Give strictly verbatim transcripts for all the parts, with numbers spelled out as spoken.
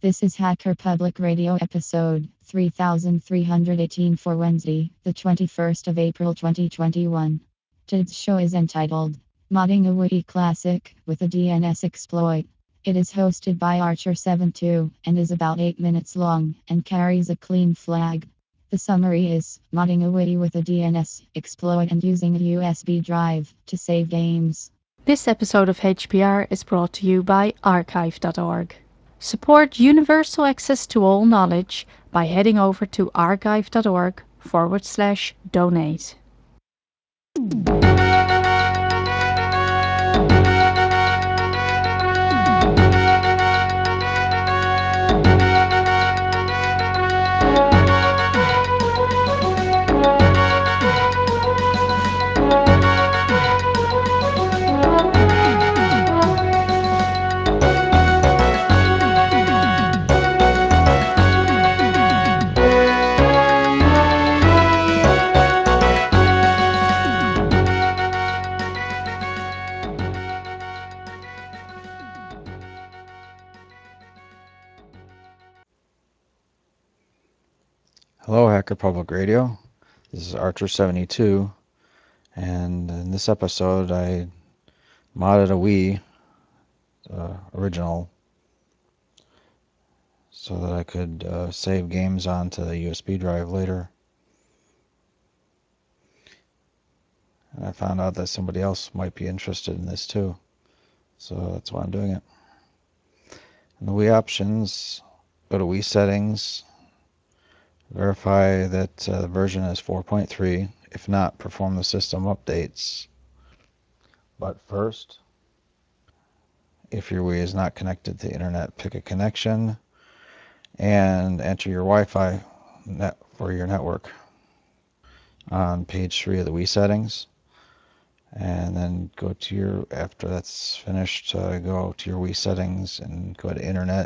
This is Hacker Public Radio episode three thousand three hundred eighteen for Wednesday, the twenty-first of April twenty twenty-one. Today's show is entitled Modding a Wiki Classic with a D N S Exploit. It is hosted by Archer seventy-two and is about eight minutes long and carries a clean flag. The summary is modding a wiki with a D N S exploit and using a U S B drive to save games. This episode of H P R is brought to you by archive dot org. Support universal access to all knowledge by heading over to archive dot org forward slash donate. Hello, Hacker Public Radio. This is Archer seventy-two, and in this episode, I modded a Wii uh, original so that I could uh, save games onto the U S B drive later. And I found out that somebody else might be interested in this too, so that's why I'm doing it. In the Wii options, go to Wii settings, verify that uh, the version is four point three. If not, perform the system updates. But first, if your Wii is not connected to the internet, pick a connection and enter your Wi-Fi net for your network on page three of the Wii settings. And then go to your, after that's finished, uh, go to your Wii settings and go to internet.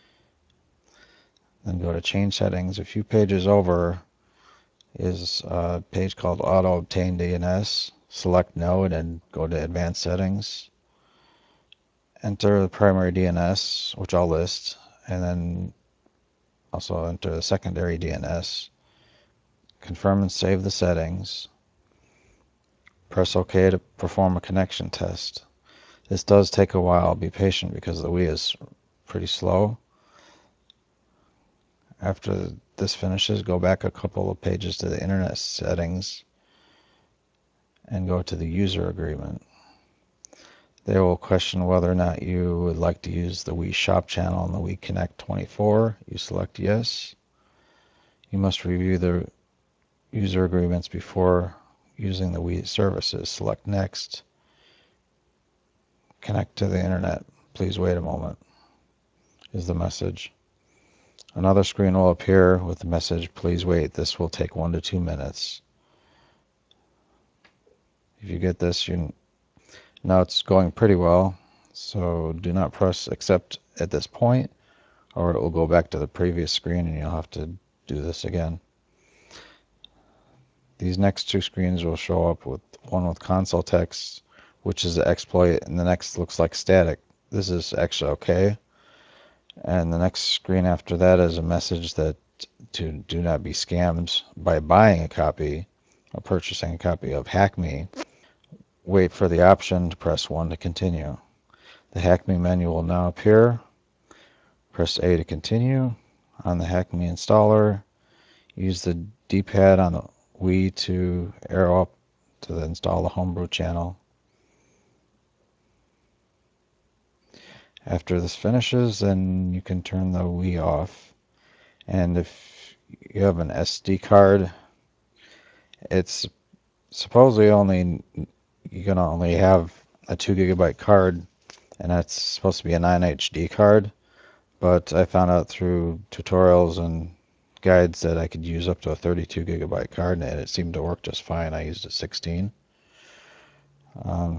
Then go to change settings. A few pages over is a page called Auto Obtain D N S. Select Node and go to Advanced Settings. Enter the primary D N S, which I'll list, and then also enter the secondary D N S. Confirm and save the settings. Press OK to perform a connection test. This does take a while. Be patient because the Wii is pretty slow. After this finishes, go back a couple of pages to the internet settings and go to the user agreement. They will question whether or not you would like to use the Wii Shop channel on the Wii Connect twenty-four. You select yes. You must review the user agreements before using the Wii services. Select next. Connect to the internet. Please wait a moment, is the message. Another screen will appear with the message, please wait. This will take one to two minutes. If you get this, you know it's going pretty well. So do not press accept at this point, or it will go back to the previous screen and you'll have to do this again. These next two screens will show up with one with console text, which is the exploit, and the next looks like static. This is actually okay. And the next screen after that is a message that to do not be scammed by buying a copy or purchasing a copy of Hack Me. Wait for the option to press one to continue. The Hack Me menu will now appear. Press A to continue. On the Hack Me installer, use the D-pad on the Wii to arrow up to install the homebrew channel. After this finishes, then you can turn the Wii off. And if you have an S D card, it's supposedly only you're gonna only have a two gigabyte card, and that's supposed to be a nine H D card. But I found out through tutorials and guides that I could use up to a thirty-two gigabyte card, and it seemed to work just fine. I used a sixteen. Um,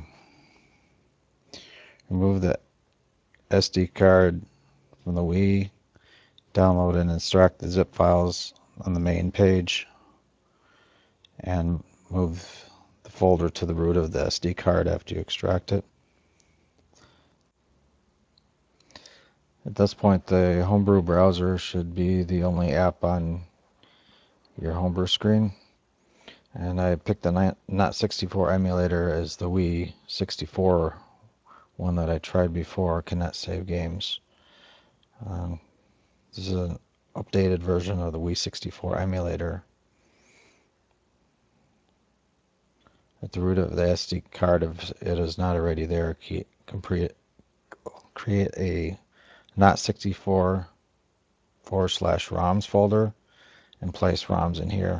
remove the S D card from the Wii, download and extract the zip files on the main page, and move the folder to the root of the S D card after you extract it. At this point, the Homebrew browser should be the only app on your Homebrew screen. And I picked the N O T sixty-four emulator as the Wii sixty-four one that I tried before, cannot save games. Um, this is an updated version of the Wii sixty-four emulator. At the root of the S D card, if it is not already there, create, create a N O T sixty-four forward slash ROMs folder and place ROMs in here.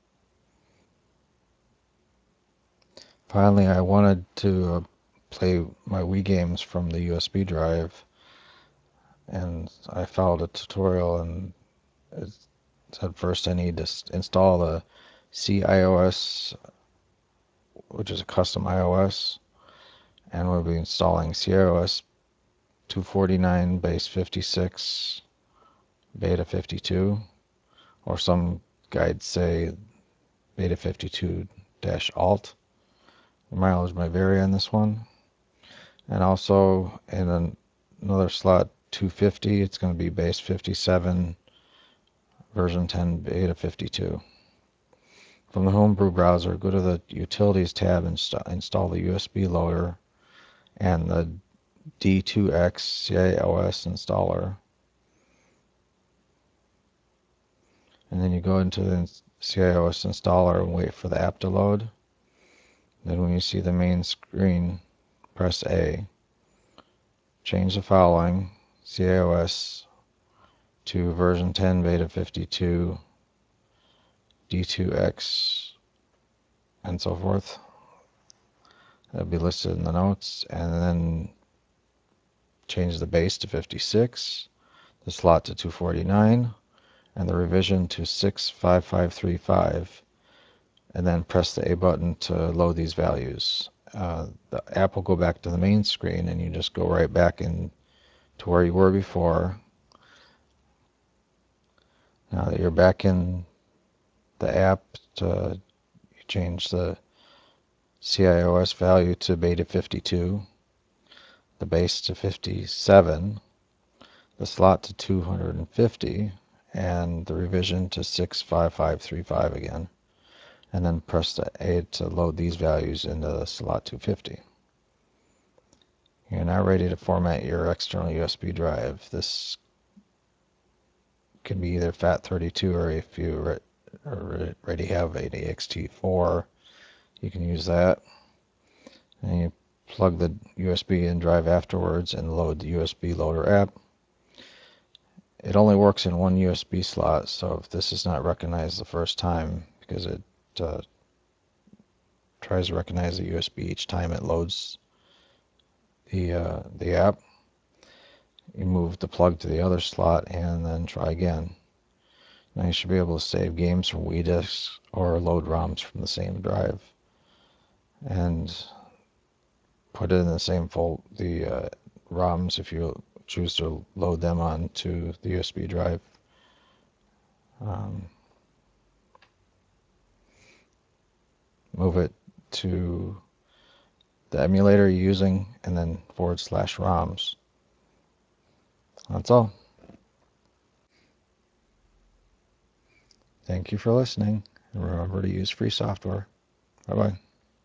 Finally, I wanted to uh, play my Wii games from the U S B drive, and I followed a tutorial, and it said first I need to install the C I O S, which is a custom iOS, and we'll be installing C I O S two forty-nine base fifty-six beta fifty-two, or some guides say beta fifty-two dash alt. The mileage might vary on this one. And also in an, another slot two fifty, it's going to be base fifty-seven version ten beta fifty-two. From the Homebrew browser, go to the Utilities tab and insta install the U S B loader and the D two X C I O S installer. And then you go into the C I O S installer and wait for the app to load. Then when you see the main screen, press A. Change the following: C I O S to version ten beta fifty-two, D two X, and so forth. That'll be listed in the notes. And then change the base to fifty-six, the slot to two forty-nine, and the revision to six five five three five, and then press the A button to load these values. Uh, the app will go back to the main screen, and you just go right back in to where you were before. Now that you're back in the app, to, you change the C I O S value to beta fifty-two, the base to fifty-seven, the slot to two hundred fifty, and the revision to six five five three five again. And then press the A to load these values into the slot two fifty. You're now ready to format your external U S B drive. This can be either FAT thirty-two, or if you already have an A X T four, you can use that. And you plug the U S B in drive afterwards and load the U S B loader app. It only works in one U S B slot, so if this is not recognized the first time, because it uh, tries to recognize the U S B each time it loads the uh, the app, you move the plug to the other slot and then try again. Now you should be able to save games from Wii discs or load ROMs from the same drive, and put it in the same fold, the uh, ROMs, if you choose to load them onto the U S B drive. Um, move it to the emulator you're using, and then forward slash ROMs. That's all. Thank you for listening, and remember to use free software. Bye-bye.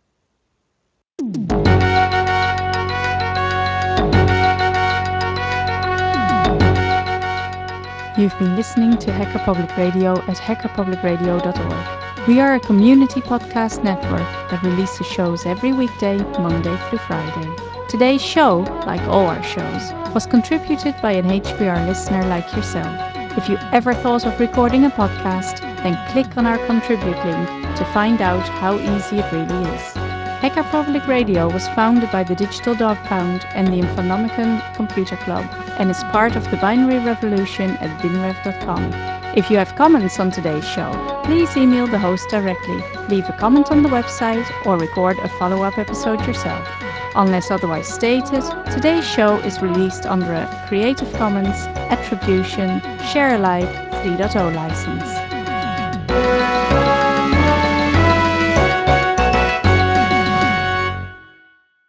You've been listening to Hacker Public Radio at hacker public radio dot org. We are a community podcast network that releases shows every weekday, Monday through Friday. Today's show, like all our shows, was contributed by an H P R listener like yourself. If you ever thought of recording a podcast, then click on our contribute link to find out how easy it really is. Hacker Public Radio was founded by the Digital Dog Pound and the Infonomicon Computer Club, and is part of the Binary Revolution at binrev dot com. If you have comments on today's show, please email the host directly, leave a comment on the website, or record a follow-up episode yourself. Unless otherwise stated, today's show is released under a Creative Commons Attribution Share Alike three point oh license.